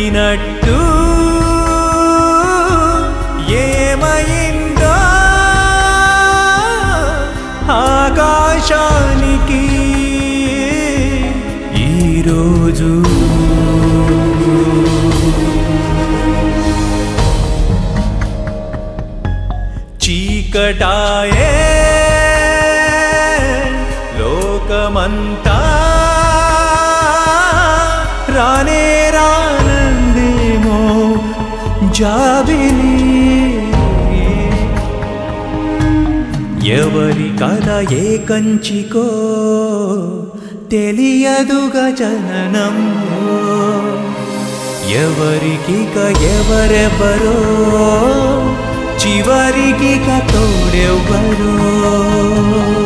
పడినట్టు ఏమైందో ఆకాశానికి ఈరోజు చీకటాయే లోకమంతా రానే రానందేమో జాబిలి ఎవరి కథ ఏ కంచికో తెలియదుగా జననంలో ఎవరికిక ఎవరెవరో చివరికి తోడెవ్వరో